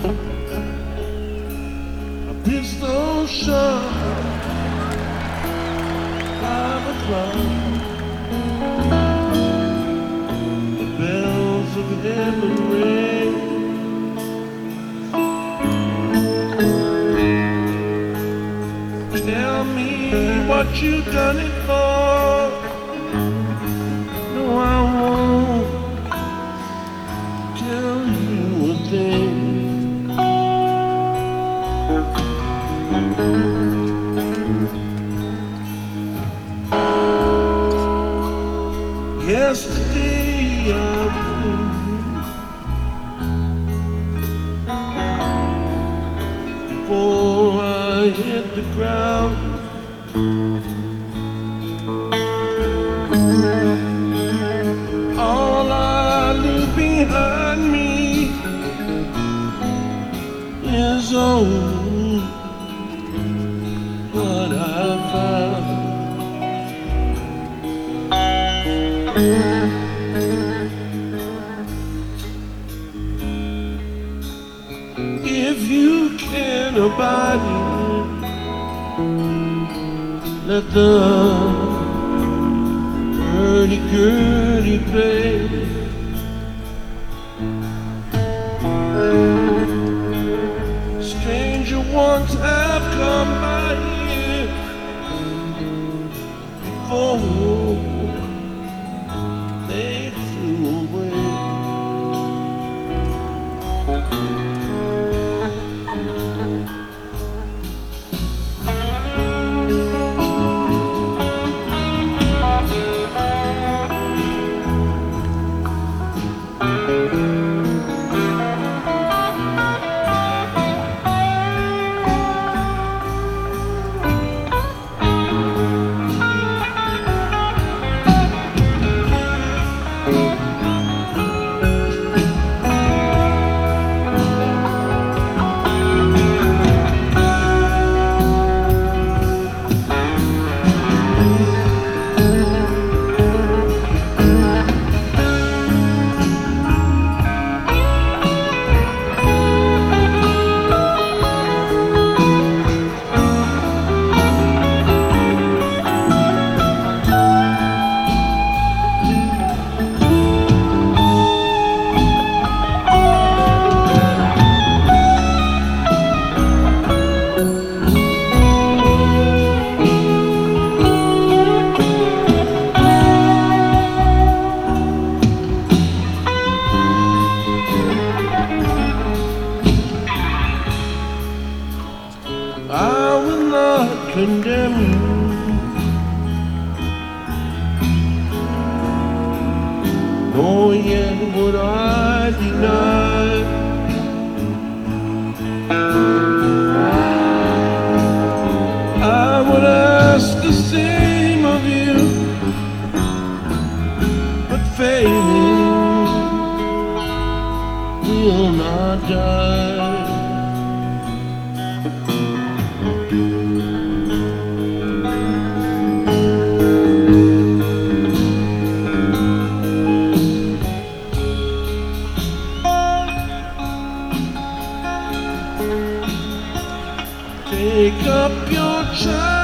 A pistol shot, 5 o'clock. The bells of heaven ring. Tell me what you done it for. No, I won't tell you a thing. Yesterday I before I hit the ground. All I leave behind me is only what I found. If you can abide it, let the hurdy-gurdy play. Stranger ones have come by here before they flew away. I will not condemn you. Nor yet would I deny. I would ask the same of you, but failing will not die. Take up your child.